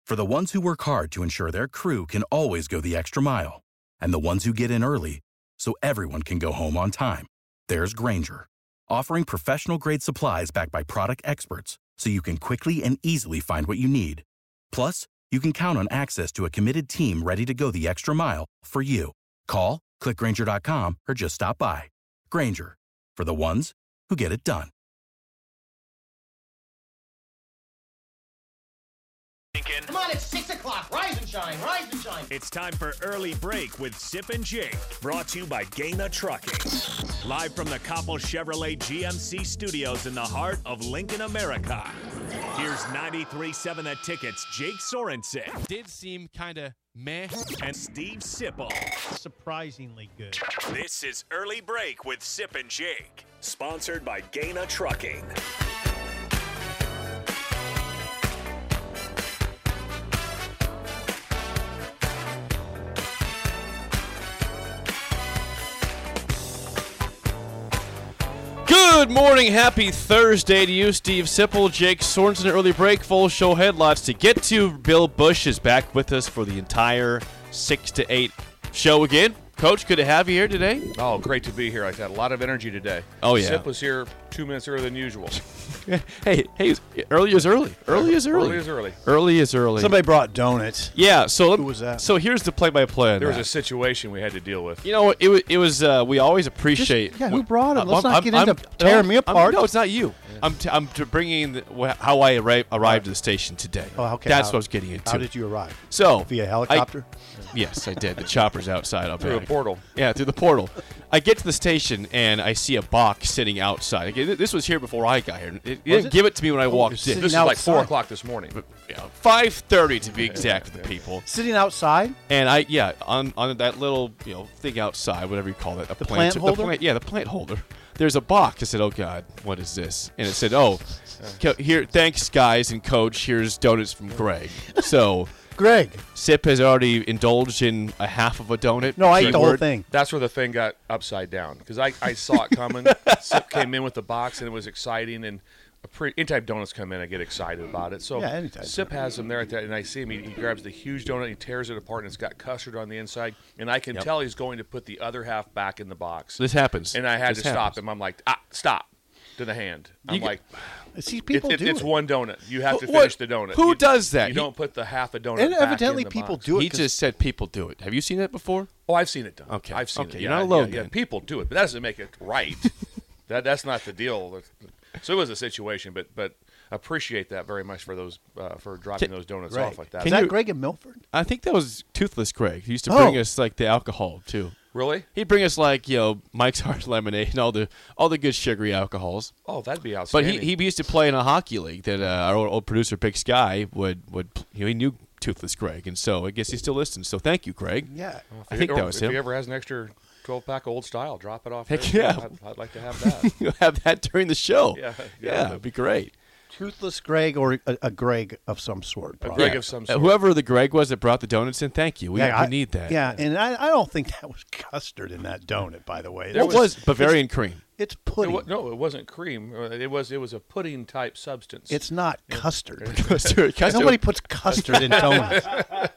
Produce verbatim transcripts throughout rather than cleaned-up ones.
For the ones who work hard to ensure their crew can always go the extra mile, and the ones who get in early so everyone can go home on time, there's Grainger, offering professional-grade supplies backed by product experts so you can quickly and easily find what you need. Plus, you can count on access to a committed team ready to go the extra mile for you. Call, click Grainger dot com, or just stop by. Grainger, for the ones who get it done. Come on, it's six o'clock. Rise and shine, rise and shine. It's time for Early Break with Sip and Jake, brought to you by Gaina Trucking. Live from the Koppel Chevrolet G M C studios in the heart of Lincoln, America. Here's ninety-three point seven The Ticket's Jake Sorensen. Did seem kind of meh. And Steve Sipple. Surprisingly good. This is Early Break with Sip and Jake, sponsored by Gaina Trucking. Good morning, happy Thursday to you, Steve Sipple, Jake Sorensen. Early break, full show headlines to get to. Bill Bush is back with us for the entire six to eight show again. Coach, good to have you here today. Oh, great to be here. I had a lot of energy today. Oh, yeah. Sip was here two minutes earlier than usual. hey, hey, early is early. Early is early. Early is early. Early is early. Somebody brought donuts. Yeah, so Who was that? So here's the play-by-play on There was that. a situation we had to deal with. You know, it was, it was uh, we always appreciate. Just, yeah, who brought him? Let's I'm- not get I'm- into I'm- tearing no, me apart. I'm, no, it's not you. I'm, t- I'm t- bringing the, wh- how I arri- arrived to the station today. Oh, okay. That's How- what I was getting into. How did you arrive? So Via I- helicopter? Yes, I did. The chopper's outside. I'll Through the back. portal. Yeah, through the portal. I get to the station and I see a box sitting outside. Okay, th- this was here before I got here. It, it didn't it? give it to me when I Oh, walked it's in. sitting This is like four outside. o'clock this morning. You know, five thirty to be exact with the people. Sitting outside? And I, yeah, on, on that little, you know, thing outside, whatever you call it, a The plant the holder? plant- yeah, the plant holder. There's a box. I said, "Oh God, what is this?" And it said, "Oh, co- here, thanks guys and coach. Here's donuts from Greg." So Greg. Sip has already indulged in a half of a donut. No, I ate the whole Keyword. thing. That's where the thing got upside down because I, I saw it coming. Sip came in with the box and it was exciting. And a pre- anytime donuts come in, I get excited about it. So Yeah, anytime. Sip has them there at that, and I see him. He, he grabs the huge donut, he tears it apart, and it's got custard on the inside. And I can Yep. tell he's going to put the other half back in the box. This happens. And I had This to stop happens. him. I'm like, ah, stop. To the hand. I'm You get- like, See, it's, people it, do it's it. one donut. You have to Who- finish what- the donut. who You- does that? You He- don't put the half a donut And back evidently in the people box. do it. He 'cause- just said people do it. Have you seen that before? Oh, I've seen it done. Okay. I've seen Okay, it. you're yeah, not alone Yeah, yeah, then. people do it, but that doesn't make it right. that that's not the deal. So it was a situation, but but appreciate that very much for those uh, for dropping Can- those donuts Greg. off like that. Is Can that you- Greg in Milford? I think that was Toothless Greg. He used to Oh. bring us like the alcohol too. Really? He'd bring us like, you know, Mike's Hard Lemonade and all the all the good sugary alcohols. Oh, that'd be But outstanding. he, he used to play in a hockey league that uh, our old, old producer Big Sky would would you know, he knew Toothless Greg, and so I guess he still listens. So thank you, Greg. Yeah. I think Or that was if him. he ever has an extra twelve pack of Old Style, drop it off. Heck there. yeah. I'd, I'd like to have that. You'll have that during the show. Yeah, yeah, yeah. it'd be great. Toothless Greg or a, a Greg of some sort. A probably. Greg Yeah. of some Uh, sort. whoever the Greg was that brought the donuts in, thank you. We, Yeah, we I- need that. Yeah, and I, I don't think that was custard in that donut, by the way. What It's- was Bavarian cream? It's It pudding. wa- no, it wasn't cream. Uh, It was it was a pudding type substance. It's not custard. Custard. Custard. Nobody puts custard in donuts.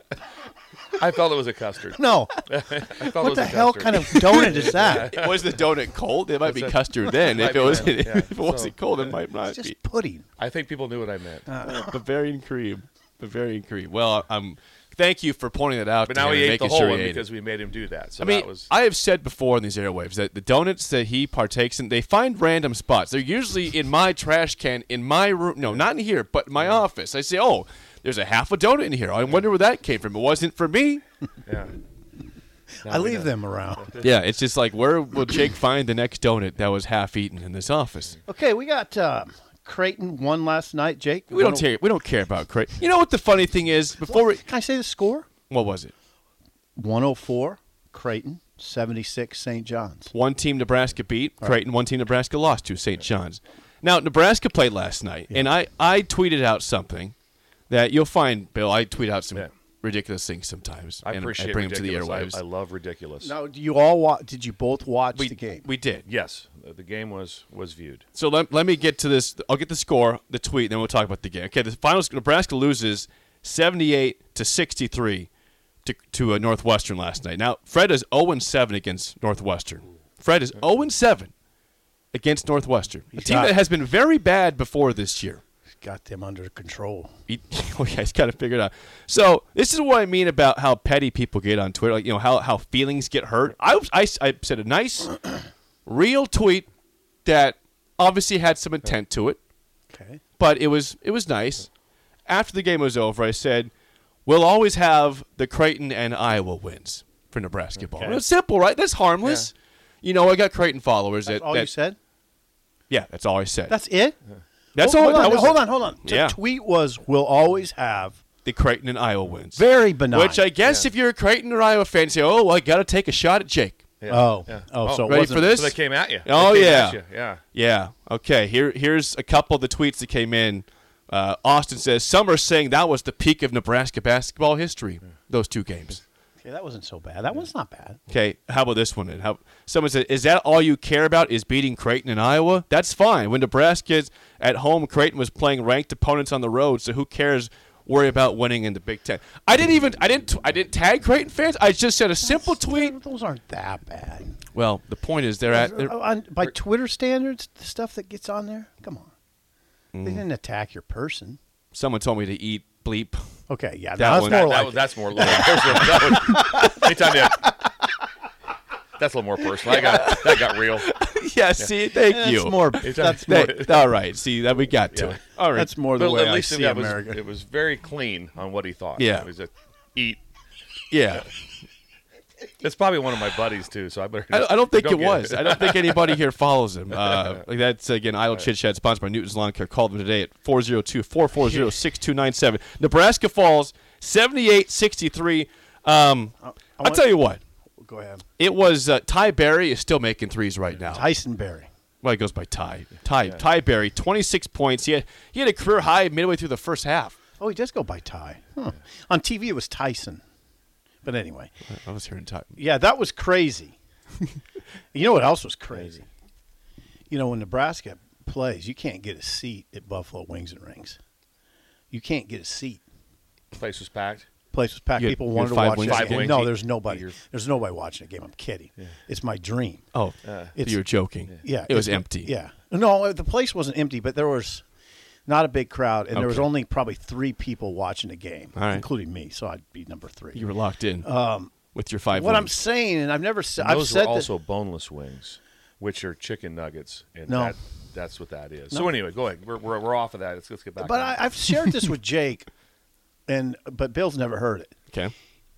I felt it was a custard. No. I felt it What was the a hell custard. kind of donut is that? Was the donut cold? It might be That's a- custard then. might If be it wasn't, then, yeah. if it wasn't So- cold, it might not It's just be. pudding. I think people knew what I meant. Bavarian cream. Bavarian cream. Well, I'm. Thank you for pointing that out. But to now him he and ate the making whole sure one he ate it. because we made him do that. So I mean, that was. I have said before in these airwaves that the donuts that he partakes in, they find random spots. They're usually in my trash can, in my room. No, not in here, but in my office. I say, oh, there's a half a donut in here. I wonder where that came from. It wasn't for me. yeah. Now I we leave know. them around. Yeah, it's just like, where will Jake find the next donut that was half eaten in this office? Okay, we got uh, Creighton won last night, Jake. We don't One- care. We don't care about Creighton. You know what the funny thing is? Before we, Can I say the score? what was it? one oh four, Creighton, seventy-six, Saint John's. One team Nebraska beat Creighton. One team Nebraska lost to Saint John's. Now Nebraska played last night, and I, I tweeted out something that you'll find, Bill. I tweet out some Yeah. ridiculous things sometimes. I and appreciate I bring them to the ridiculous. airwaves. I, I love ridiculous. Now, do you all wa- did you both watch we, the game? we did. Yes, the- the game was was viewed. So let, let me get to this. I'll get the score, the tweet, and then we'll talk about the game. Okay, the finals, Nebraska loses seventy-eight to sixty-three to to uh, Northwestern last night. Now, Fred is oh and seven against Northwestern. Fred is oh and seven against Northwestern, a He's team got- that has been very bad before this year. Got them under control. He, oh yeah, he's got to figure it out. So this is what I mean about how petty people get on Twitter. Like, you know, how, how feelings get hurt. I, was- I, I said a nice, real tweet that obviously had some intent to it, Okay. but it was it was nice. After the game was over, I said, we'll always have the Creighton and Iowa wins for Nebraska ball. Okay. It's simple, right? That's harmless. You know, I got Creighton followers. That's that, all that, you said? Yeah, that's all I said. That's it? That's Hold- all. Hold on, that was hold on, hold on. The Yeah. tweet was, we'll always have The Creighton and Iowa wins. very benign. Which I guess if you're a Creighton or Iowa fan, you say, oh, I got to take a shot at Jake. Yeah. Oh. Yeah. Oh, so it Ready wasn't- for this? So they came at you. Oh, They came yeah. at you. Yeah. Yeah. Okay. Here, here's a couple of the tweets that came in. Uh, Austin says, some are saying that was the peak of Nebraska basketball history, those two games. Okay, that wasn't so bad. That was not bad. Okay, how about this one? then? How, someone said, is that all you care about is beating Creighton and Iowa? That's fine. When Nebraska's at home, Creighton was playing ranked opponents on the road, so who cares? Worry about winning in the Big Ten. I didn't even I didn't I didn't tag Creighton fans. I just said a simple tweet. Those aren't that bad. Well, the point is they're at they're, Uh, on, by Twitter standards, the stuff that gets on there, come on. Mm. They didn't attack your person. someone told me to eat bleep. Okay, yeah, That that's one- more That, like that was, that's more. that was, anytime you, that's a little more personal. I got that got real. yeah, see, thank that's you. more. Anytime- That's more. They- all right, see that we got to Yeah. it. All right, That's more the But way at I least see that was, America. it was very clean on what he thought. Yeah. It was a eat. yeah. It's probably one of my buddies too, so I better. I, I don't think don't it get was. I don't think anybody here follows him. Uh, like that's again, Idle Chit Chat, sponsored by Newton's Lawn Care. Call them today at four oh two, four four zero, six two nine seven. Nebraska falls seventy-eight sixty-three. Um, I I'll want- tell you what. Go ahead. It was uh, Ty Berry is still making threes right now. Tyson Berry. Well, he goes by Ty. Ty Ty Berry, twenty-six points. He had he had a career high midway through the first half. Oh, he does go by Ty. Huh. On T V, it was Tyson. But anyway, I was hearing Ty. yeah, that was crazy. You know what else was crazy? You know, when Nebraska plays, you can't get a seat at Buffalo Wings and Rings. You can't get a seat. Place was packed. Place was packed. You had- People you wanted had to five watch wings that Five game. wings No, each. there's nobody. You're- There's nobody watching the game. I'm kidding. It's my dream. Oh, It's- you were joking. Yeah, it was it's- empty. Yeah, no, the place wasn't empty, but there was not a big crowd, and there was Okay. only probably three people watching the game, All right. including me. So I'd be number three. You were locked in um, with your five. what I'm wings. saying, and I've never said. And I've those said were also that. boneless wings, which are chicken nuggets, and No. that, that's what that is. So anyway, go ahead. We're, we're, we're off of that. Let's let's get back. But on I, it. I've shared this with Jake, and but Bill's never heard it. Okay.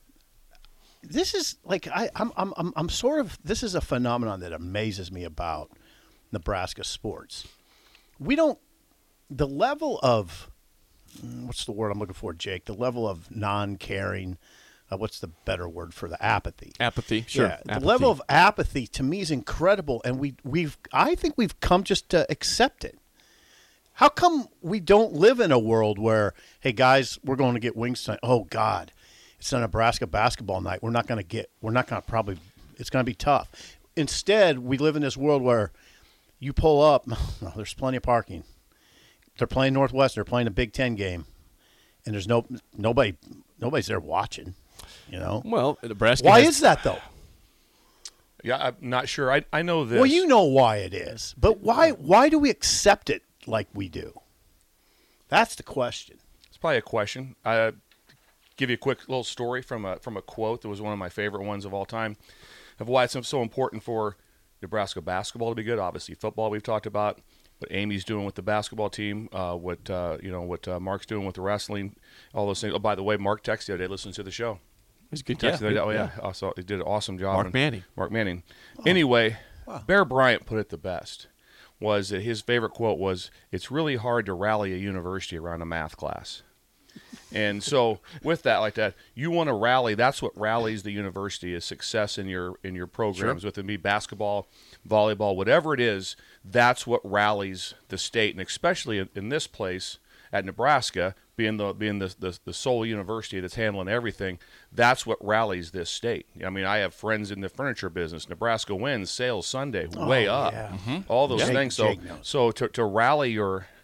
This is like I, I'm, I'm, I'm, I'm sort of. This is a phenomenon that amazes me about Nebraska sports. We don't. The level of mm, what's the word I'm looking for, Jake? The level of non-caring. Uh, what's the better word for the apathy? Apathy. Sure. Yeah, the Apathy. level of apathy to me is incredible, and we we've I think we've come just to accept it. How come we don't live in a world where, hey guys, we're going to get wings tonight? Oh God, it's a Nebraska basketball night. We're not going to get. We're not going to probably. It's going to be tough. Instead, we live in this world where you pull up. No, there's plenty of parking. They're playing Northwestern. They're playing a Big Ten game, and there's no nobody. Nobody's there watching. You know. Well, Nebraska. Why has- is that though? yeah, I'm not sure. I I know this. Well, you know why it is, but why why do we accept it like we do? That's the question. It's probably a question. I give you a quick little story from a from a quote that was one of my favorite ones of all time, of why it's so important for Nebraska basketball to be good. Obviously, football we've talked about, what Amy's doing with the basketball team, uh, what uh, you know, what uh, Mark's doing with the wrestling, all those things. Oh, by the way, Mark texted the other day, listened to the show. He's a good. Texted the other day, Yeah. oh yeah, also he did an awesome job. Mark on- Manning. Mark Manning. Anyway, Bear Bryant put it the best. Was that his favorite quote was, "It's really hard to rally a university around a math class." And so with that, like that, you want to rally. That's what rallies the university is success in your in your programs, whether it be basketball, volleyball, whatever it is. That's what rallies the state, and especially in, in this place at Nebraska, being the being the, the the sole university that's handling everything. That's what rallies this state. I mean, I have friends in the furniture business. Nebraska wins sales Sunday, way up, yeah. all those Jake- things. So Jake knows. so to to rally your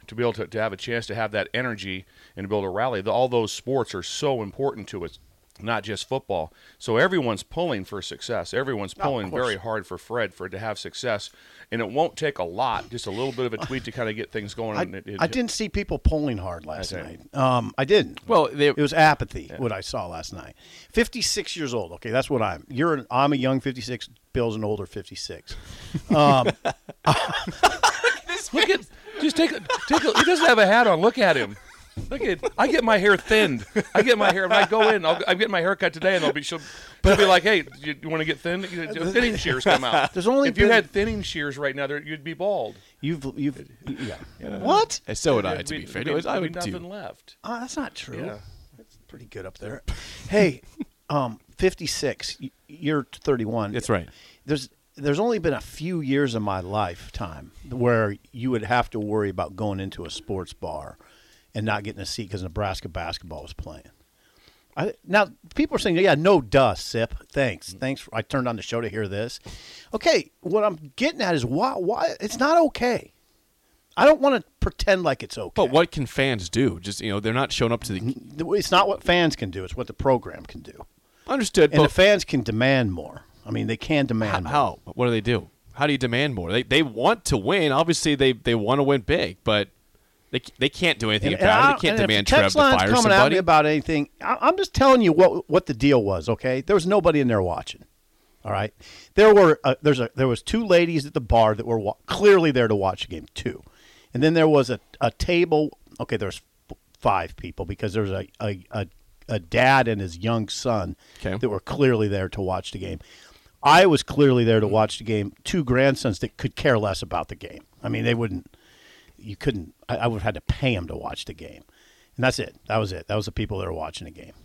to be able to, to have a chance to have that energy and to be able to rally. The, all those sports are so important to us, not just football. So everyone's pulling for success. Everyone's pulling oh, very hard for Fred for to have success. And it won't take a lot, just a little bit of a tweet to kind of get things going. I, it, it, I didn't see people pulling hard last Okay. night. Um, I didn't. Well, they, It was apathy, what I saw last night. fifty-six years old. Okay, that's what I'm. You're an, I'm a young fifty-six. Bill's an older fifty-six. Um, Look at, just take a, take a, he doesn't have a hat on. Look at him. Look at, I get my hair thinned. I get my hair, when I go in, I'll, I'm getting my hair cut today, and they'll be, she'll, she'll be like, hey, you, you want to get thin? You know, thinning shears come out. There's only if you been- had thinning shears right now, there, you'd be bald. you've, you've, yeah. What? and so would I, There'd to be- be fair. there'd be- I there'd be would nothing too. left. Uh, that's not true. Yeah. That's pretty good up there. Hey, um, fifty-six. y- You're thirty-one. That's right. There's there's only been a few years in my lifetime where you would have to worry about going into a sports bar and not getting a seat because Nebraska basketball was playing. I, now people are saying, "Yeah, no duh, Sip. Thanks, thanks." For, I turned on the show to hear this. Okay, what I'm getting at is why why it's not okay. I don't want to pretend like it's okay. But what can fans do? Just you know, they're not showing up to the. It's not what fans can do. It's what the program can do. Understood. And but the fans can demand more. I mean, they can demand more. how? What do they do? How do you demand more? They they want to win. Obviously, they, they want to win big, but they they can't do anything And- and about I- it. They can't and if demand the Trev text to line's fire coming at somebody. me about anything. I, I'm just telling you what what the deal was. Okay, there was nobody in there watching. All right, there were uh, there's a there was two ladies at the bar that were wa- clearly there to watch the game. Two, and then there was a, a table. Okay, there's f- five people because there was a a, a a dad and his young son Okay. that were clearly there to watch the game. I was clearly there to watch the game. Two grandsons that could care less about the game. I mean, they wouldn't. You couldn't. I, I would have had to pay them to watch the game, and that's it. That was it. That was the people that were watching the game.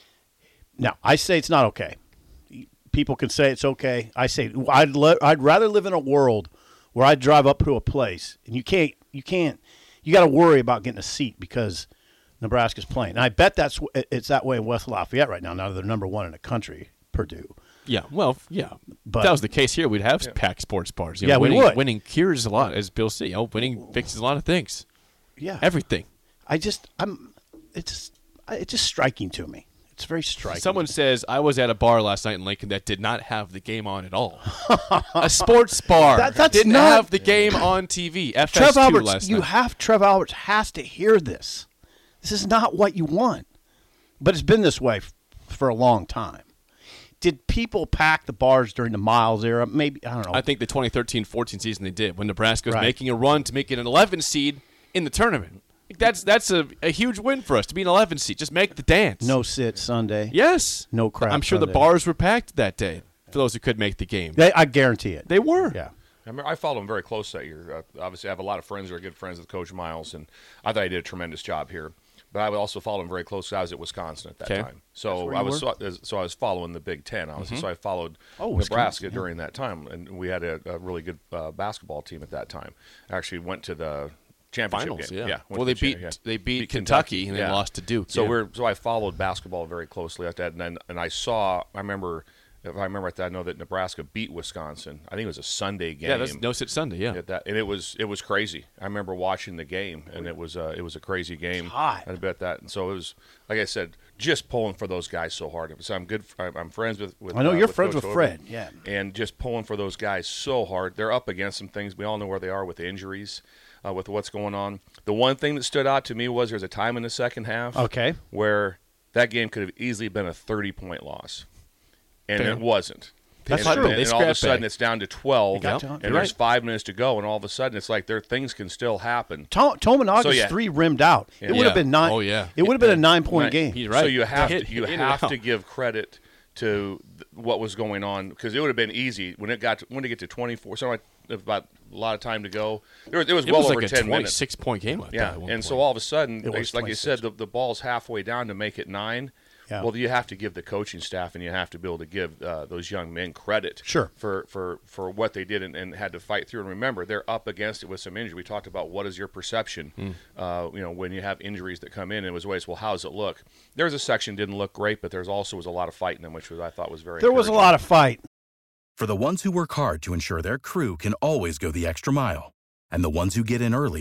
Now, I say it's not okay. People can say it's okay. I say I'd le- I'd rather live in a world where I drive up to a place and you can't you can't you got to worry about getting a seat because Nebraska's playing. And I bet that's it's that way in West Lafayette right now. Now they're number one in the country, Purdue. Yeah, well, yeah. But- if that was the case here, we'd have packed sports bars. You Yeah, know, we winning, would. Winning cures a lot, as Bill said. You know, winning fixes a lot of things. Yeah, Everything. I just I'm it's it's just striking to me. It's very striking. Someone says, I was at a bar last night in Lincoln that did not have the game on at all. A sports bar That- that's didn't not- have the game on T V. F S two Trev Alberts, last you night. have Trev Alberts has to hear this. This is not what you want, but it's been this way f- for a long time. Did people pack the bars during the Miles era? Maybe I don't know. I think the twenty thirteen fourteen season they did when Nebraska was Right. making a run to make it an eleven seed in the tournament. That's that's a, a huge win for us to be an eleven seed. Just make the dance. no sit Sunday. Yes. No crap I'm sure the Sunday. bars were packed that day for those who could make the game. They, I guarantee it. They were. Yeah. I, remember, I followed him very close that year. Uh, obviously, I have a lot of friends who are good friends with Coach Miles, and I thought he did a tremendous job here. But I would also follow him very closely. I was at Wisconsin at that Okay. time, so where I you was were? so, so I was following the Big Ten, obviously. So I followed Oh, Nebraska Wisconsin, yeah. during that time, and we had a, a really good uh, basketball team at that time. I actually went to the championship Finals, game. yeah. yeah went Well, to they the beat champ- yeah. they beat, Beat Kentucky, and yeah. then lost to Duke. So yeah. we're so I followed basketball very closely at that, and then, and I saw. I remember, if I remember at that, I know that Nebraska beat Wisconsin. I think it was a Sunday game. yeah, that's no sit Sunday. Yeah. At that, and it was it was crazy. I remember watching the game, and it was uh, it was a crazy game. hot. I bet that, and so it was like I said, just pulling for those guys so hard. So I'm good. I'm I'm friends with. with I know uh, you're with friends Coach with Hogan, Fred. Yeah. and just pulling for those guys so hard. They're up against some things. We all know where they are with injuries, uh, with what's going on. The one thing that stood out to me was there's a time in the second half, Okay. where that game could have easily been a thirty point loss, and Fair. it wasn't. That's and, true. And, They and all of a scrap sudden bag. it's down to twelve, You got and to- you're there's right. five minutes to go, and all of a sudden it's like there things can still happen. Tom, Tominaga So, yeah. three rimmed out. It Yeah. would have Yeah. been nine. Oh, yeah. It would have been a nine point Right. game. He's right. So you have Hit- to you hit it have out. to give credit to th- what was going on, because it would have been easy when it got to, when it get to twenty-four. So like about a lot of time to go. There was, it was It well was over like a ten minutes. twenty-six point game. Like Yeah, that at one and so point. all of a sudden, It was like you said, twenty-six. the, the ball's halfway down to make it nine. Yeah. Well, you have to give the coaching staff, and you have to be able to give uh, those young men credit Sure. for, for, for what they did and, and had to fight through. And remember, they're up against it with some injury. We talked about what is your perception, Hmm. uh, you know, when you have injuries that come in. It was always, well, how does it look? There was a section didn't look great, but there's also was a lot of fight in them, which was I thought was very. There was a encouraging. lot of fight. For the ones who work hard to ensure their crew can always go the extra mile, and the ones who get in early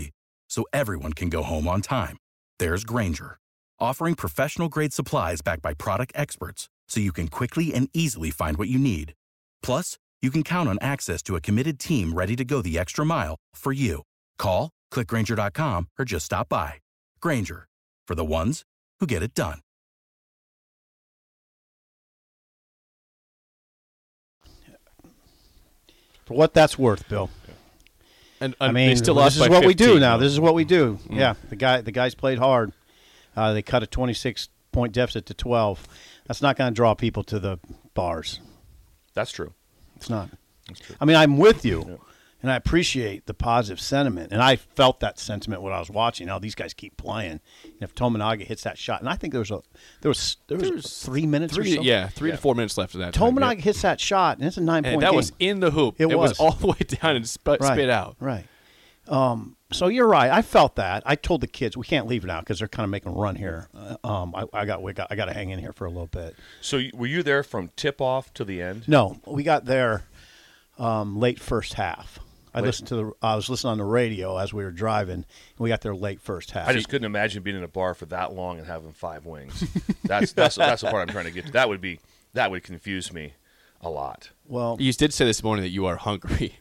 so everyone can go home on time. There's Grainger, offering professional-grade supplies backed by product experts so you can quickly and easily find what you need. Plus, you can count on access to a committed team ready to go the extra mile for you. Call, click Grainger dot com, or just stop by. Grainger, for the ones who get it done. For what that's worth, Bill. And, I and mean, they still this lost is by what we do fifteen, now. though. This is what we do. Mm. Yeah, the guy, the guys played hard. Uh, they cut a twenty-six point deficit to twelve. That's not going to draw people to the bars. That's true. It's not. That's true. I mean, I'm with you, Yeah. and I appreciate the positive sentiment. And I felt that sentiment when I was watching. Now these guys keep playing. And if Tominaga hits that shot, and I think there was a there was there was There's three minutes Three, or so. yeah, three Yeah. to four minutes left of that. time, Tominaga yeah. hits that shot, and it's a nine And point that game. was in the hoop. It was. was. all the way down and sp- right. spit out. Right. Um, so you're right. I felt that. I told the kids we can't leave now because they're kind of making a run here. Uh, um, I, I got we got I got to hang in here for a little bit. So you- were you there from tip-off to the end? No, we got there um, late first half. I Late- listened to the. I was listening on the radio as we were driving, and we got there late first half. I just couldn't imagine being in a bar for that long and having five wings. That's that's that's the part I'm trying to get to. That would be that would confuse me a lot. well, You did say this morning that you are hungry.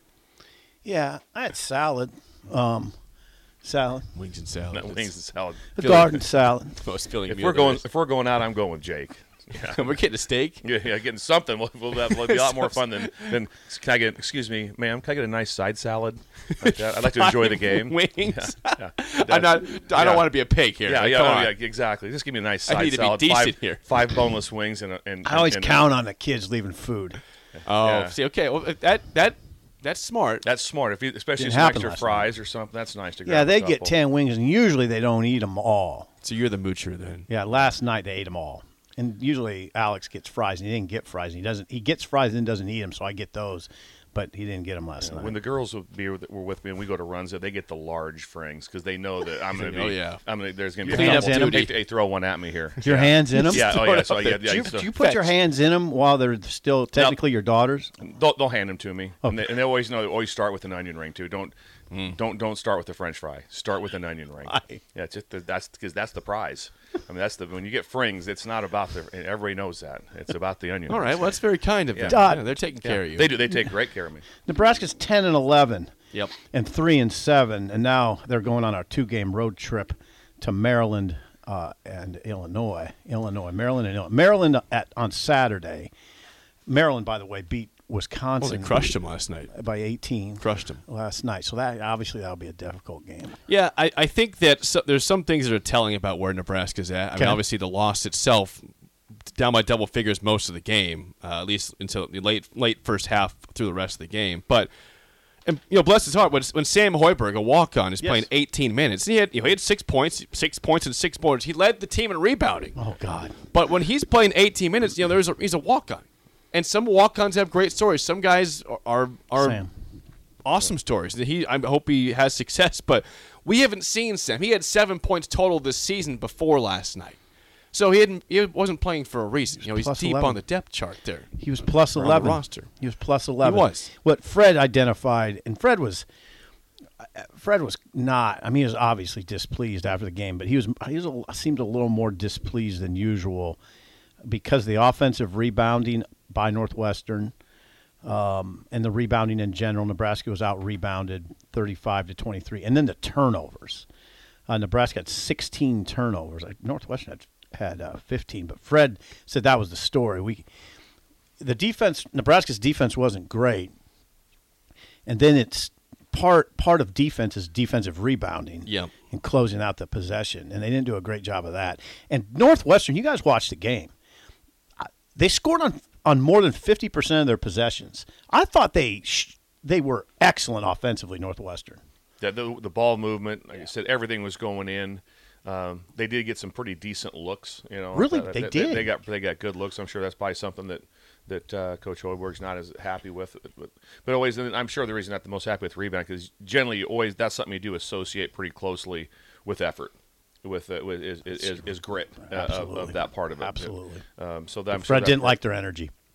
yeah, I had salad, um, salad, Wings and salad. Not wings and salad. a Feeling- garden salad. Most filling If meal we're going there if we're going out, I'm going with Jake. is. we're getting a steak. Yeah, yeah, getting something will, will, will be a lot more fun than, than. Can I get? Excuse me, ma'am. Can I get a nice side salad? Like that? I'd like to enjoy the game. Wings. Yeah. I'm not. I Yeah. don't want to be a pig here. Yeah, Like, yeah, come oh, on. yeah, exactly. Just give me a nice I side need to be salad. decent five, here. Five boneless wings and. A, and I always and, count on the kids leaving food. Oh, Yeah. see, okay. Well, that that that's smart. That's smart. If you, especially Didn't some happen extra last fries or something, that's nice to grab. Yeah, a they get couple. ten wings, and usually they don't eat them all. So you're the moocher then. Yeah, last night they ate them all. And usually Alex gets fries, and he didn't get fries. And he doesn't. He gets fries and doesn't eat them, so I get those. But he didn't get them last night. When the girls would be, were with me and we go to runs, they get the large frings because they know that I'm going to be. Oh, yeah. I'm gonna, there's going to be Clean a up couple. duty. Hey, hey, throw one at me here. your hands in them? Yeah. Oh yeah. So yeah. do, yeah you, so do you put your Fetch. hands in them while they're still technically your daughters? they'll, they'll hand them to me, and, they, and they always know. They always start with an onion ring too. Don't. Don't don't start with the French fry. Start with an onion ring. Why? Yeah, it's just the, that's because that's the prize. I mean, that's the when you get frings, it's not about the. And everybody knows that it's about the onion. All right. Well, that's very kind of Yeah. them. Dot. Yeah, they're taking Yeah, care of you. They do. They take great care of me. Nebraska's ten and eleven. Yep. And three and seven, and now they're going on a two-game road trip to Maryland uh, and Illinois. Illinois, Maryland, and Illinois. Maryland at on Saturday. Maryland, by the way, beat Well, Wisconsin they crushed them last night. by eighteen Crushed them. last night. So that obviously that'll be a difficult game. Yeah, I, I think that so, there's some things that are telling about where Nebraska's at. I Okay. mean, obviously the loss itself, down by double figures most of the game, uh, at least until the late late first half through the rest of the game. But and you know, bless his heart, when, when Sam Hoiberg, a walk-on, is Yes. playing eighteen minutes, he had you know, he had six points, six points and six boards. He led the team in rebounding. Oh God! But when he's playing eighteen minutes, you know, there's a, he's a walk-on, and some walk-ons have great stories. Some guys are are, are Sam. awesome stories. He, I hope he has success, but we haven't seen Sam. He had seven points total this season before last night, so he hadn't. He wasn't playing for a reason. You know, he's plus deep eleven. on the depth chart there. He was plus on the eleven. roster. He was plus eleven. He was. What Fred identified, and Fred was, Fred was not. I mean, he was obviously displeased after the game, but he was. He was a, seemed a little more displeased than usual because the offensive rebounding by Northwestern um, and the rebounding in general. Nebraska was out rebounded thirty-five to twenty-three, and then the turnovers. Uh, Nebraska had sixteen turnovers. Like Northwestern had had uh, fifteen, but Fred said that was the story. We. The defense, Nebraska's defense wasn't great, and then it's part part of defense is defensive rebounding, Yeah. and closing out the possession, and they didn't do a great job of that. And Northwestern, you guys watched the game. I- They scored on on more than fifty percent of their possessions. I thought they sh- they were excellent offensively, Northwestern. The, the, the ball movement, like I said, everything was going in. Um, they did get some pretty decent looks. You know, Really? Uh, They they, did? They got they got good looks. I'm sure that's probably something that that uh, Coach Hoiberg's not as happy with. But, but always, and I'm sure the reason not the most happy with rebound because generally, you always that's something you do associate pretty closely with effort, with uh, with is, is, is, is grit uh, of, Absolutely. of that part of it. Absolutely. Um, so that I'm sure Fred that didn't part- like their energy.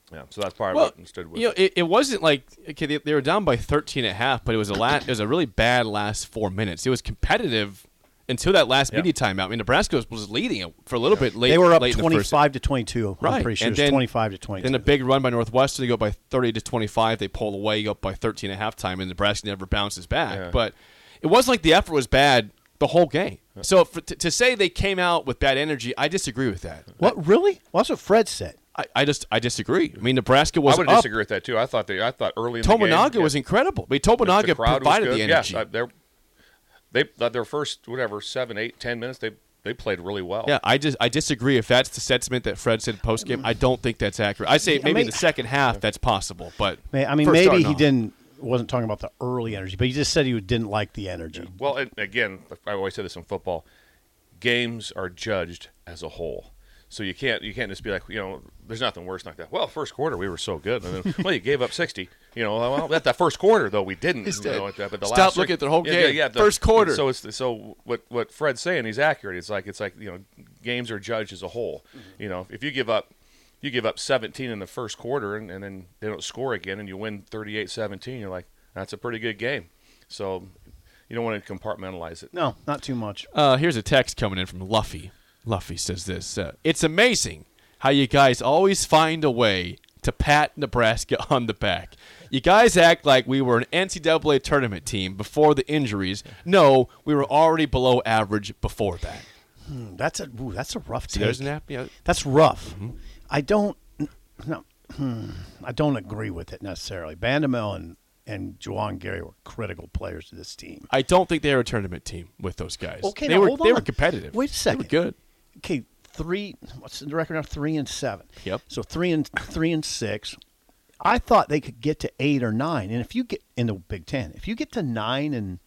Yeah, so that's probably Well, what I stood with. you know, it, it wasn't like okay, they, they were down by thirteen and a half, but it was a la- it was a really bad last four minutes. It was competitive until that last Yeah. media timeout. I mean, Nebraska was, was leading it for a little bit late. They were up late in the first- twenty-five to twenty-two. Right, I'm pretty sure and it was then- twenty-five to twenty-two. Then a big run by Northwestern. They go by thirty to twenty-five. They pull away, go up by thirteen at halftime, and Nebraska never bounces back. Yeah. But it wasn't like the effort was bad the whole game. So for, to, to say they came out with bad energy, I disagree with that. What really? Well, that's what Fred said. I, I just I disagree. I mean, Nebraska was I would up. disagree with that too. I thought they, I thought early in the game, Tominaga yeah, was incredible. I mean, the- the Tominaga crowd was provided good. the energy. Yes, I, they're- they thought their first whatever seven, eight, ten minutes they they played really well. Yeah, I just I disagree if that's the sentiment that Fred said post game. I don't think that's accurate. I say Yeah, maybe may- in the second half that's possible, but May- I mean, first maybe start, he no. didn't wasn't talking about the early energy, but he just said he didn't like the energy. Well, and again, I always say this in football: games are judged as a whole. So you can't you can't just be like, you know, there's nothing worse like that. Well, first quarter we were so good, and then well, you gave up sixty. You know, well, at that first quarter though we didn't. You know, at the, but the Stop last looking three- at the whole yeah, game. Yeah, yeah, the- First quarter. So it's so what what Fred's saying, he's accurate. It's like it's like you know, games are judged as a whole. Mm-hmm. You know, if you give up. You give up seventeen in the first quarter, and, and then they don't score again, and you win thirty-eight seventeen. You're like, that's a pretty good game. So you don't want to compartmentalize it. No, not too much. Uh, here's a text coming in from Luffy. Luffy says this: uh, "It's amazing how you guys always find a way to pat Nebraska on the back. You guys act like we were an N C double A tournament team before the injuries. No, we were already below average before that." Hmm, That's a ooh, that's a rough See, take. there's an app. Yeah, That's rough. Mm-hmm. I don't no, hmm, I don't agree with it necessarily. Bandamel and and Juwan Gary were critical players to this team. I don't think they were a tournament team with those guys. Okay, they now were hold they on. were competitive. Wait a second. They were good. Okay, three. What's the record now? Three and seven. Yep. So three and three and six. I thought they could get to eight or nine, and if you get in the Big Ten, if you get to nine and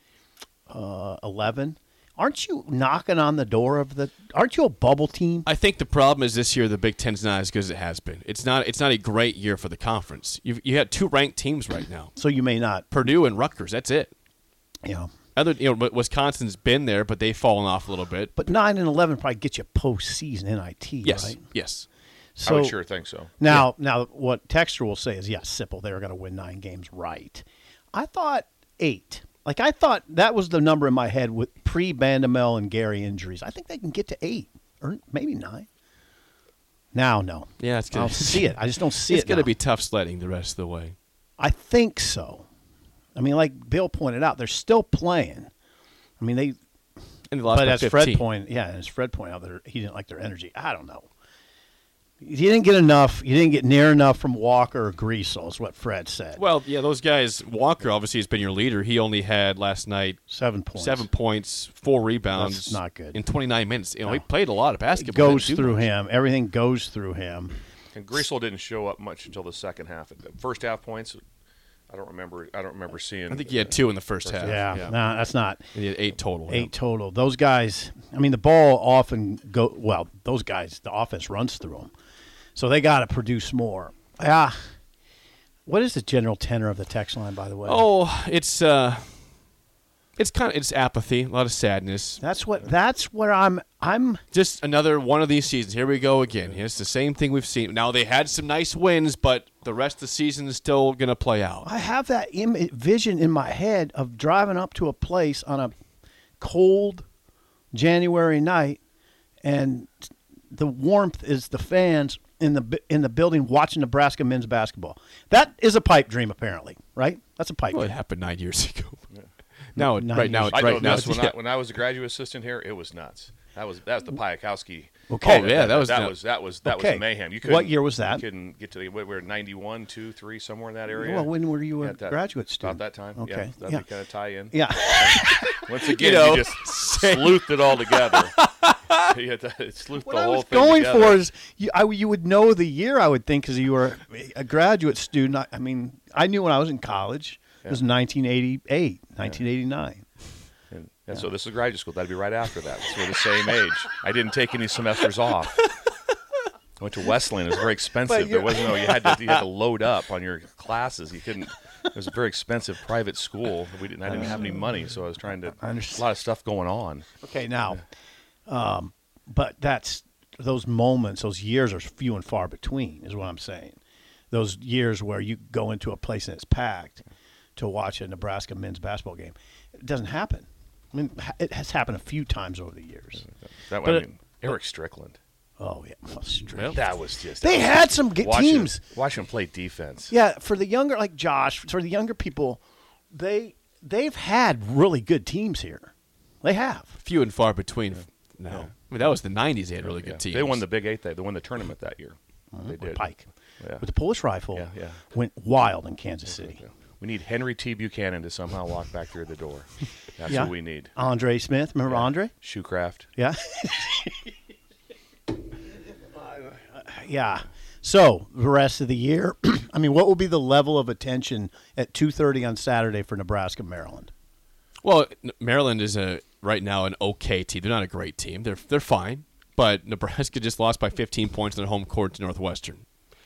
uh, eleven, aren't you knocking on the door of the? Aren't you a bubble team? I think the problem is this year the Big Ten's not as good as it has been. It's not. It's not a great year for the conference. You've, you had two ranked teams right now, So you may not. Purdue and Rutgers. That's it. You know. Other, you know, Wisconsin's been there, but they've fallen off a little bit. But nine and eleven probably get you postseason N I T, Yes, right? yes. So I would sure think so. now, now what Texter will say is, yes, Sipple, they're going to win nine games, right? I thought eight. Like I thought that was the number in my head with pre Bandamel and Gary injuries. I think they can get to eight or maybe nine. Now, no. Yeah, it's I don't gonna see it. I just don't see It's it. going to now. be tough sledding the rest of the way. I think so. I mean, like Bill pointed out, they're still playing. I mean, they. And they lost But by as fifteen. Fred pointed, yeah, as Fred pointed out, they're- he didn't like their energy. I don't know. You didn't get enough. You didn't get near enough from Walker or Greasel, is what Fred said. Well, yeah, those guys. Walker obviously has been your leader. He only had last night seven points. seven points, four rebounds. That's not good. In twenty-nine minutes. You know, No. he played a lot of It basketball. goes Didn't do through much. him. Everything goes through him. And Greasel didn't show up much until the second half. The first half points, I don't remember. I don't remember seeing. I think he had two in the first half. Yeah, yeah. no, that's not And he had eight total. eight total. Those guys. I mean, the ball often go. Well, those guys, the offense runs through them, so they got to produce more. Yeah. What is the general tenor of the text line, by the way? Oh, it's uh, it's kind of it's apathy, a lot of sadness. that's what. That's what I'm. I'm. Just another one of these seasons. Here we go again. It's the same thing we've seen. Now they had some nice wins, but the rest of the season is still going to play out. I have that Im- vision in my head of driving up to a place on a cold January night, and the warmth is the fans in the bu- in the building watching Nebraska men's basketball. That is a pipe dream, apparently, right? That's a pipe Well, it dream. happened nine years ago. Now, it- Nine right now, years I right know now, this when yeah. I when I was a graduate assistant here, it was nuts. That was that was the Piakowski. Okay. Oh, yeah, that was that nuts. was that was that Okay. was mayhem. You What couldn't- year was that? You couldn't get to the we were ninety-one, two, three, somewhere in that area. Well, when were you a Yeah, that- graduate student? About that time. Okay. Yeah, that'd Yeah. be kind of tie in. Yeah. Once again, know, you just sleuthed it all together. You had to sleuthed What the I whole was thing going together. for is you, I, you would know the year, I would think, because you were a graduate student. I, I mean, I knew when I was in college. It was nineteen eighty-eight, nineteen eighty-nine. And, and so this is graduate school. That'd be right after that. So we're the same age. I didn't take any semesters off. I went to Wesleyan. It was very expensive. There you're- wasn't no. You had to you had to load up on your classes. You couldn't. It was a very expensive private school. We didn't. I didn't have any money, so I was trying to. I understand. A lot of stuff going on. Okay, now, um, but that's those moments, those years are few and far between, is what I'm saying. those years where you go into a place and it's packed to watch a Nebraska men's basketball game. It doesn't happen. I mean, it has happened a few times over the years. That But one, I it- mean, Eric Strickland. Oh yeah, well, straight. Yep. That was just. They had some good watching, teams. Watch him play defense. Yeah, for the younger, like Josh, for the younger people, they they've had really good teams here. They have. Few and far between. No, I mean that was the nineties. They had really good Yeah. teams. They won the Big Eight. They they won the tournament that year. They With did. Pike. Yeah. With the Polish rifle, Yeah, yeah. went wild in Kansas City. We need Henry T. Buchanan to somehow walk back through the door. That's Yeah. what we need. Andre Smith, remember Yeah. Andre? Shoecraft. Yeah. yeah. So the rest of the year, I mean, what will be the level of attention at two thirty on Saturday for Nebraska, Maryland? Well, N- Maryland is a right now an okay team. They're not a great team. They're they're fine, but Nebraska just lost by fifteen points in their home court to Northwestern.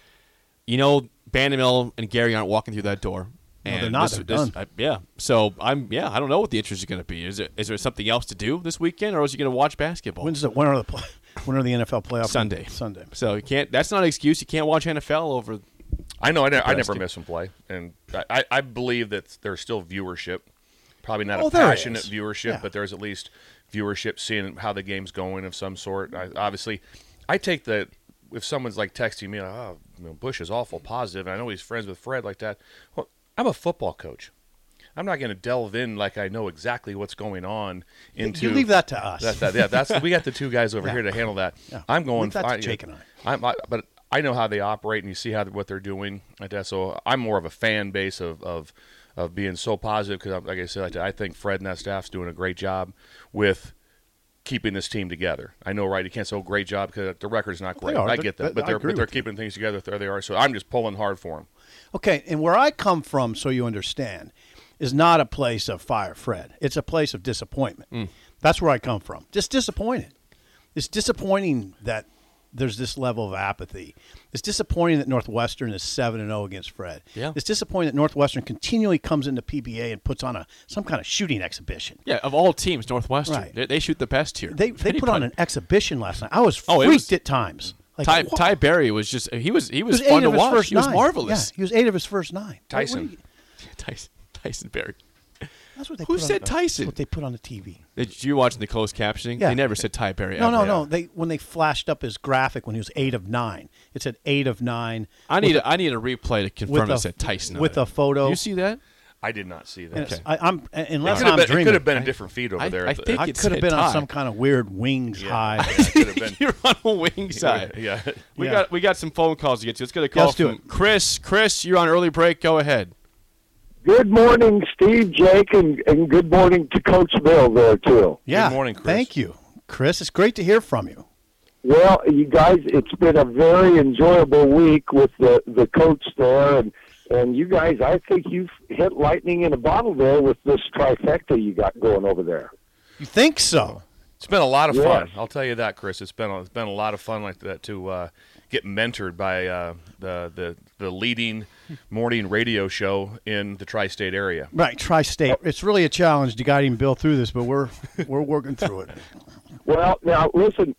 You know, Vanderbilt and Gary aren't walking through that door. No, And they're not. this- They're this- done. I- yeah. So I'm. Yeah. I don't know what the interest is going to be. Is it? Is there something else to do this weekend, or is you going to watch basketball? When's the when are the play, when are the N F L playoffs? Sunday. Sunday. So you can't. That's not an excuse. You can't watch N F L over. I know. I, ne- I never Nebraska. miss them play, and I, I, I believe that there's still viewership. Probably not Oh, a there passionate is. viewership, Yeah. but there's at least viewership seeing how the game's going of some sort. I, obviously, I take the if someone's like texting me, like, "Oh, you know, Bush is awful positive," and I know he's friends with Fred like that. Well, I'm a football coach. I'm not going to delve in like I know exactly what's going on into. You leave that to us. That, that, yeah, that's we got the two guys over Yeah. here to handle that. Yeah. I'm going. Leave that to I- Jake and I. I'm, I, but I know how they operate, and you see how what they're doing like that. So I'm more of a fan base of of, of being so positive because, like I said, like, I think Fred and that staff's doing a great job with keeping this team together. I know, right? You can't say oh, great job because the record's not great. are. I They're- get that, but I they're agree but they're with you. keeping things together. There they are. So I'm just pulling hard for them. Okay, and where I come from, so you understand, is not a place of fire, Fred. It's a place of disappointment. That's where I come from. Just disappointed. It's disappointing that there's this level of apathy. It's disappointing that Northwestern is seven and zero against Fred. Yeah. It's disappointing that Northwestern continually comes into P B A and puts on a some kind of shooting exhibition. Yeah, of all teams, Northwestern. Right. They, they shoot the best here. They they Any put on pun- an exhibition last night. I was Oh, it freaked was- at times. Like, Ty, what? Ty Berry was just he was he He was, was fun eight to of his watch. first He was nine. marvelous. Yeah, he was eight of his first nine. Tyson. What do you- Tyson, Tyson Berry. That's what they Who put said on, Tyson? That's what they put on the T V. Did you watch the closed captioning? Yeah. They never said Ty Berry. No, ever. no, no. They when they flashed up his graphic when he was eight of nine, it said eight of nine. I need with a, I need a replay to confirm a- it said Tyson on with it. a photo. You see that? I did not see that. And it's- Okay. I, I'm It unless could have I'm been, dreaming. it could have been a I- different feed over I- there. I think I it could have said been on Ty. some kind of weird wings Yeah. high. Yeah, it could have been. You're on a wing side. Yeah. We Yeah. got we got some phone calls to get to. Let's get a call let's do from it. Chris. Chris, you're on early break. Go ahead. Good morning, Steve, Jake, and, and good morning to Coach Bill there, too. Yeah. morning, Chris. Thank you, Chris. It's great to hear from you. Well, you guys, it's been a very enjoyable week with the, the coach there, and, and you guys, I think you've hit lightning in a bottle there with this trifecta you got going over there. You think so? It's been a lot of Yes. fun. I'll tell you that, Chris. It's been a, it's been a lot of fun like that to uh, get mentored by uh, the, the the leading morning radio show in the tri-state area. Right, tri-state. It's really a challenge to guide him Bill through this, but we're we're working through it. Well, now, listen,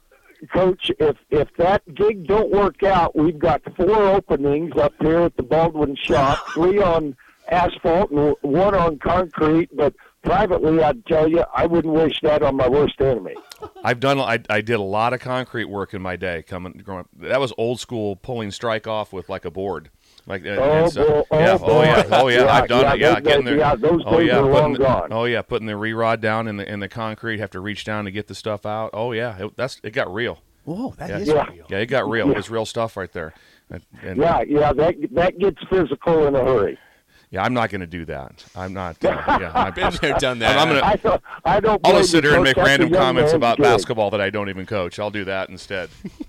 Coach, if, if that gig don't work out, we've got four openings up here at the Baldwin Shop, three on asphalt and one on concrete, but privately, I'd tell you, I wouldn't wish that on my worst enemy. I've done. I, I did a lot of concrete work in my day. Coming, growing up. That was old school pulling strike off with like a board. Like uh, Oh, and stuff. boy, oh, yeah, oh yeah, boy. oh yeah, Yeah, I've done yeah, it. Yeah, those getting days- the, yeah, those oh days yeah, are putting long the, gone. oh yeah, putting the re-rod down in the in the concrete. Have to reach down to get the stuff out. Oh yeah, it, that's it got real. Whoa, that Yeah. is Yeah. real. Yeah, it got real. Yeah. It was real stuff right there. And, and, Yeah, yeah, that that gets physical in a hurry. yeah, I'm not going to do that. I'm not. Uh, yeah, I'm, Been there, done that. I'm gonna- I don't, I don't I'll blame just sit you, here and Coach. make That's a random young comments man's about game. basketball that I don't even coach. I'll do that instead.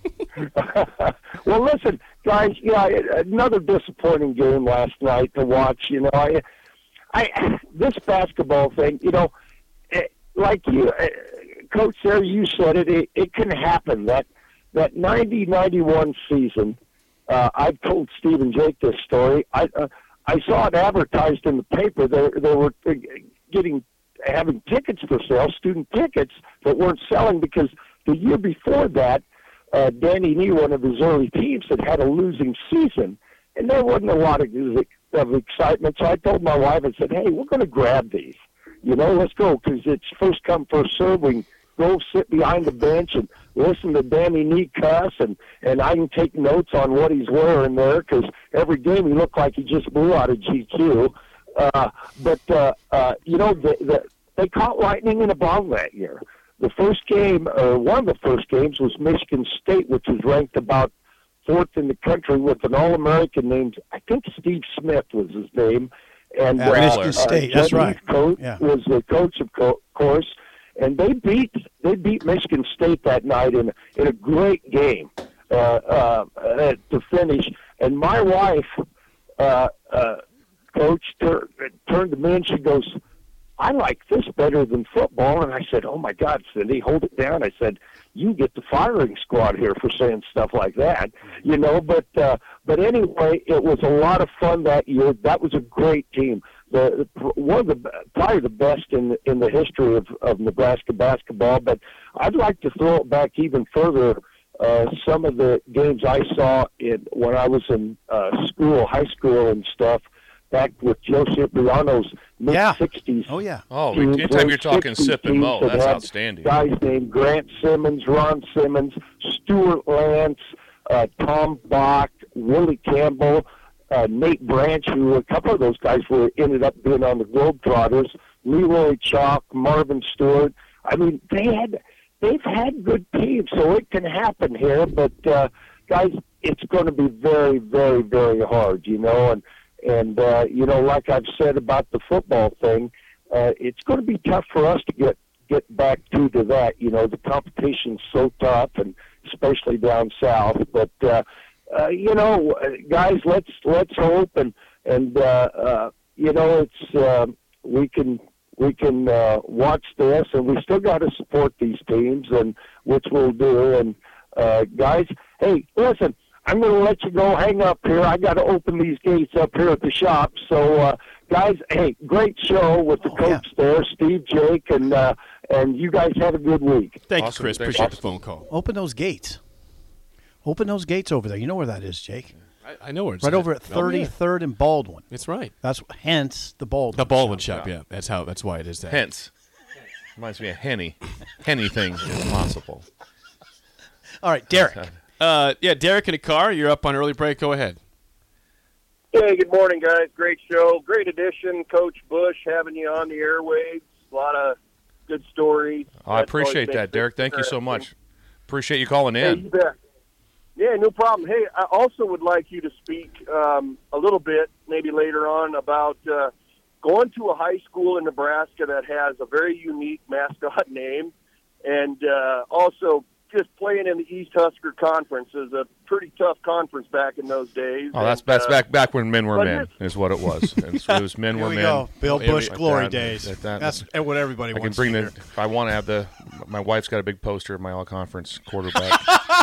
Well, listen, guys. Yeah, another disappointing game last night to watch. You know, I, I this basketball thing. You know, it, like you, uh, Coach, there you said it, it. It can happen. That that ninety ninety-one season. Uh, I've told Steve and Jake this story. I uh, I saw it advertised in the paper. They they were getting having tickets for sale, student tickets that weren't selling because the year before that. Uh, Danny Nee, one of his early teams, had had a losing season, and there wasn't a lot of, of excitement. So I told my wife, I said, hey, we're going to grab these. You know, let's go, because it's first come, first serve. We can go sit behind the bench and listen to Danny Nee cuss, and, and I can take notes on what he's wearing there, because every game he looked like he just blew out of G Q. Uh, but, uh, uh, you know, the, the, they caught lightning in a bottle that year. The first game, or one of the first games, was Michigan State, which was ranked about fourth in the country with an All-American named, I think Steve Smith was his name. And yeah, uh, Michigan State, uh, that's right. Coach yeah. was the coach, of co- course, and they beat they beat Michigan State that night in in a great game uh, uh, uh, to finish. And my wife, uh, uh, coach, tur- turned to me and she goes, I like this better than football. And I said, oh, my God, Cindy, hold it down. I said, you get the firing squad here for saying stuff like that, you know. But uh, but anyway, it was a lot of fun that year. That was a great team. The one of the probably the best in in the history of, of Nebraska basketball. But I'd like to throw it back even further. Uh, some of the games I saw in when I was in uh, school, high school and stuff, back with Joe Cipriano's mid-sixties. Oh, yeah. Oh, anytime you're talking Sip and Mo, that's outstanding. Guys named Grant Simmons, Ron Simmons, Stuart Lance, uh, Tom Bach, Willie Campbell, uh, Nate Branch, who a couple of those guys were ended up being on the Globetrotters, Leroy Chalk, Marvin Stewart. I mean, they had they've had good teams, so it can happen here. But uh, guys, it's going to be very, very, very hard, you know. And and uh, you know, like I've said about the football thing, uh, it's going to be tough for us to get get back to to that. You know, the competition's so tough, and especially down south. But uh, uh, you know, guys, let's let's hope and and uh, uh, you know, it's uh, we can. We can uh, watch this, and we still got to support these teams, and which we'll do. And uh, guys, hey, listen, I'm going to let you go. Hang up here. I got to open these gates up here at the shop. So, uh, guys, hey, great show with the oh, coach yeah. there, Steve, Jake, and uh, and you guys have a good week. Thank Awesome. you, Chris. Thanks. Appreciate the phone call. Open those gates. Open those gates over there. You know where that is, Jake? I, I know where it's Right at. over at thirty-third and Baldwin. That's right. That's hence the Baldwin. The Baldwin shop. shop, yeah. That's how. That's why it is that. Hence. Reminds me of Henny. Henny thing is possible. All right, Derek. Uh, yeah, Derek in a car. You're up on early break. Go ahead. Hey, good morning, guys. Great show. Great addition, Coach Bush, having you on the airwaves. A lot of good stories. Oh, I appreciate that, Derek. Thank you so much. Appreciate you calling Hey, in. you bet. Yeah, no problem. Hey, I also would like you to speak um, a little bit, maybe later on, about uh, going to a high school in Nebraska that has a very unique mascot name, and uh, also just playing in the East Husker Conference is a pretty tough conference back in those days. Oh, that's and, that's uh, back back when men were but men, is what it was. And so it was men Here were we men. go. Bill Here we- Bush like glory that, days. like that. That's what everybody I can wants bring to the. hear. If I want to have the, my wife's got a big poster of my all-conference quarterback.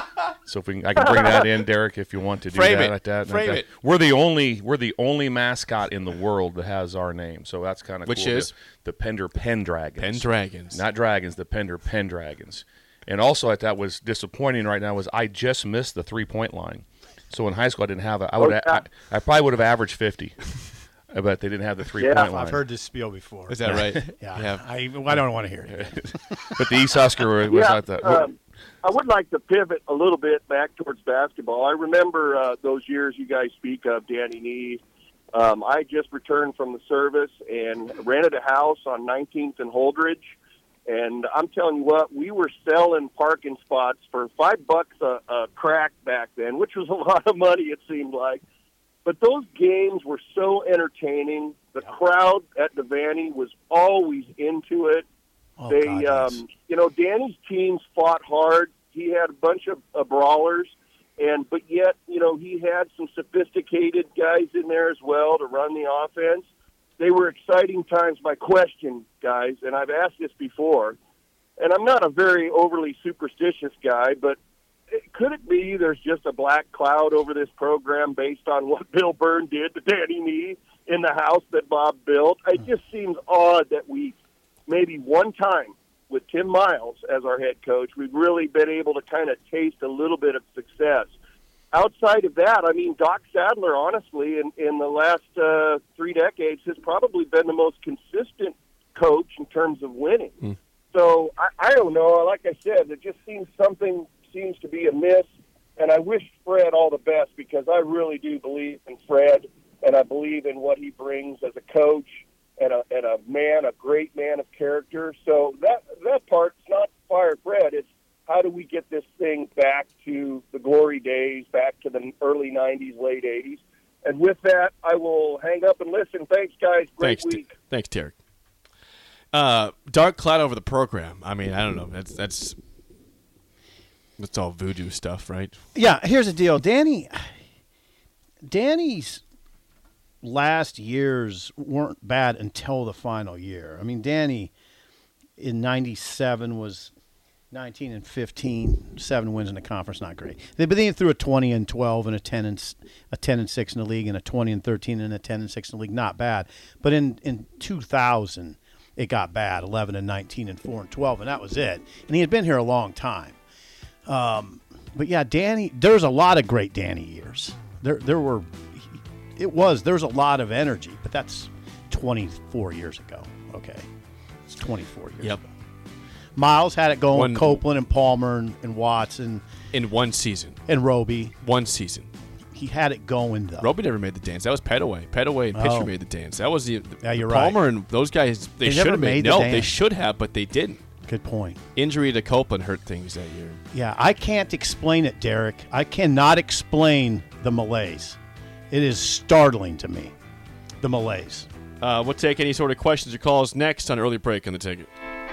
So if we can, I can bring that in, Derek, if you want to do Frame that it. like that. Frame like that. it. We're the only we're the only mascot in the world that has our name. So that's kind of Which cool. is? the, the Pender Pendragons. Pendragons. Not dragons, the Pender Pendragons. And also at that was disappointing right now was I just missed the three-point line. So in high school I didn't have it. I would Oh, I, I probably would have averaged fifty. But they didn't have the three-point Yeah, line. I've heard this spiel before. Is that right? Yeah. Yeah. I, I don't want to hear it. But the East Husker was Yeah, like that. um, I would like to pivot a little bit back towards basketball. I remember uh, those years you guys speak of, Danny Nee. Um, I just returned from the service and rented a house on nineteenth and Holdridge. And I'm telling you what, we were selling parking spots for five bucks a, a crack back then, which was a lot of money, it seemed like. But those games were so entertaining. The crowd at Devaney was always into it. Oh, They, God, yes. um, you know, Danny's teams fought hard. He had a bunch of uh, brawlers, and but yet, you know, he had some sophisticated guys in there as well to run the offense. They were exciting times. My question, guys, and I've asked this before, and I'm not a very overly superstitious guy, but it, could it be there's just a black cloud over this program based on what Bill Byrne did to Danny Nee in the house that Bob built? It just seems odd that we maybe one time with Tim Miles as our head coach, we've really been able to kind of taste a little bit of success. outside of that, I mean, Doc Sadler, honestly, in, in the last uh, three decades, has probably been the most consistent coach in terms of winning. Mm. So I, I don't know. Like I said, it just seems something seems to be amiss, and I wish Fred all the best because I really do believe in Fred, and I believe in what he brings as a coach and a, and a man, a great man of character. So that that part's not fire Fred. It's how do we get this thing back to the glory days, back to the early nineties, late eighties. And with that, I will hang up and listen. Thanks, guys. Great Thanks, week. T- Thanks, Derek. Uh, dark cloud over the program. I mean, I don't know. That's that's that's all voodoo stuff, right? Yeah. Here's the deal, Danny. Danny's last years weren't bad until the final year. I mean, Danny in ninety-seven was nineteen and fifteen, seven wins in the conference, not great. They but then threw a twenty and twelve and a ten and a ten and six in the league and a twenty and thirteen and a ten and six in the league, not bad. But in in two thousand. It got bad, eleven and nineteen and four and twelve, and that was it. And he had been here a long time. Um, but yeah, Danny, there's a lot of great Danny years. There, there were, it was, there's a lot of energy, but that's twenty-four years ago. Okay, it's twenty-four years yep. ago. Miles had it going. One, Copeland and Palmer and, and Watson in one season. And Roby, one season. He had it going, though. Roby never made the dance. That was Petaway. Petaway and Pitcher Oh. made the dance. That was the, the Yeah, you're Palmer right. and those guys. They, They should never have made. made the no, dance. they should have, but they didn't. Good point. Injury to Copeland hurt things that year. Yeah, I can't explain it, Derek. I cannot explain the malaise. It is startling to me, the malaise. Uh, we'll take any sort of questions or calls next on Early Break on the Ticket.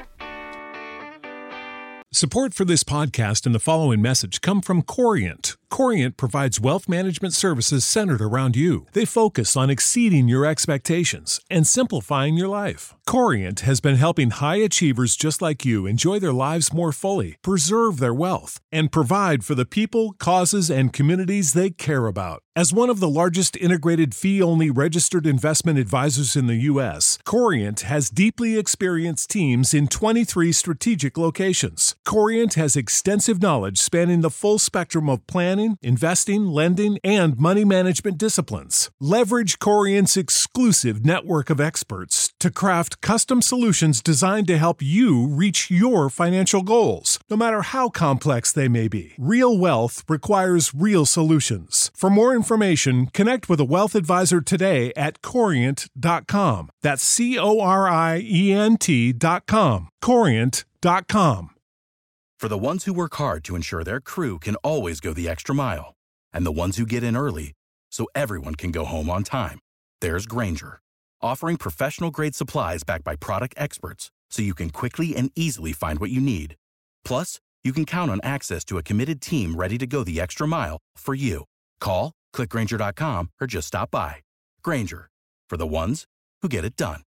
Support for this podcast and the following message come from Corient. Corient provides wealth management services centered around you. They focus on exceeding your expectations and simplifying your life. Corient has been helping high achievers just like you enjoy their lives more fully, preserve their wealth, and provide for the people, causes, and communities they care about. As one of the largest integrated fee-only registered investment advisors in the U S, Corient has deeply experienced teams in twenty-three strategic locations. Corient has extensive knowledge spanning the full spectrum of planning, investing, lending, and money management disciplines. Leverage Corient's exclusive network of experts to craft custom solutions designed to help you reach your financial goals, no matter how complex they may be. Real wealth requires real solutions. For more information, connect with a wealth advisor today at corient dot com. That's C O R I E N T dot com. corient dot com. For the ones who work hard to ensure their crew can always go the extra mile, and the ones who get in early so everyone can go home on time, there's Grainger, offering professional-grade supplies backed by product experts so you can quickly and easily find what you need. Plus, you can count on access to a committed team ready to go the extra mile for you. Call, click Grainger dot com, or just stop by. Grainger, for the ones who get it done.